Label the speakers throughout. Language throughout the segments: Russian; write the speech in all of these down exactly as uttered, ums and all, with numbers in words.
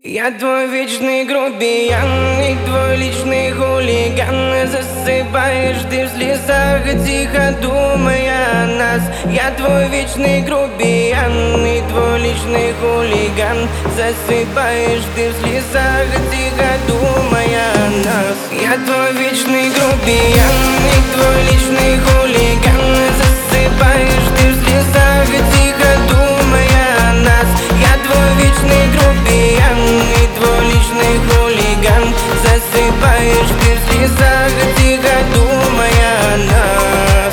Speaker 1: Я твой вечный грубиян и твой личный хулиган. Засыпаешь ты в слезах, тихо думая о нас. Я твой вечный грубиян и твой личный хулиган. Засыпаешь ты в слезах, тихо думая о нас. Я твой вечный грубиян и твой личный хулиган. Засыпаешь ты в слезах, тихо думая о нас. Я твой вечный грубиян и твой личный хулиган. Засыпаешь ты в слезах, тихо думая о нас.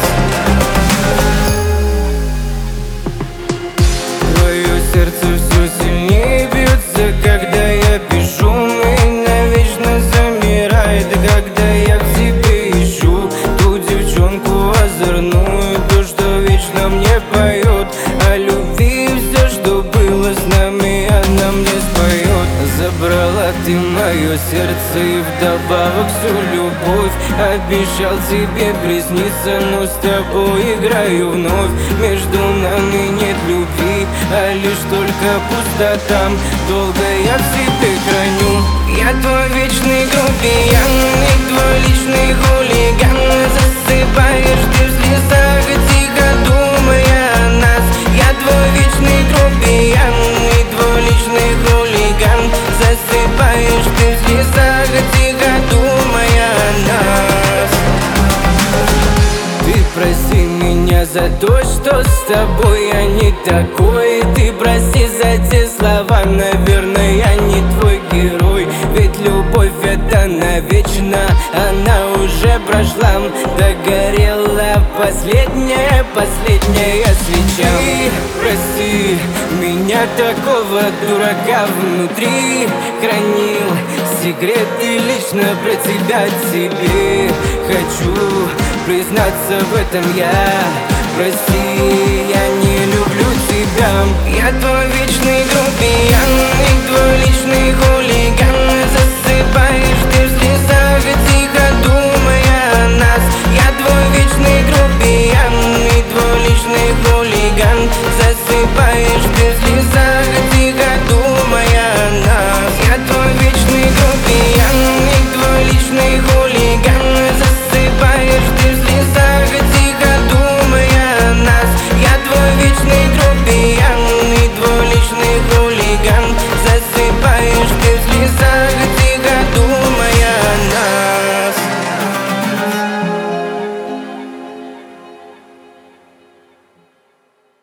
Speaker 1: Твое сердце все сильнее бьется, когда я пишу. Меня вечно замирает, когда я в тебе ищу ту девчонку озорную, то, что вечно мне поет о любви. Все, что было с нами, она мне споет. Забрала ты мое сердце и вдобавок всю любовь. Обещал тебе присниться, но с тобой играю вновь. Между нами нет любви, а лишь только пустота. Долго я в себе храню. Я твой вечный грубиян и твой личный хулиган. Засыпаешь ты в слезах, тихо думая о нас. Я твой вечный грубиян и твой личный хулиган. Засыпаешь ты в слезах, тихо думая о нас. Ты прости меня за то, что с тобой я не такой. Ты прости за те слова, наверное, я не твой герой. Ведь любовь это навечно, она уже прошла. Догорела последняя, последняя свеча. Ты прости меня, такого дурака внутри. Хранил секреты лично про тебя тебе. Хочу признаться в этом я. Прости, я не люблю тебя. Я твой вечный грубиян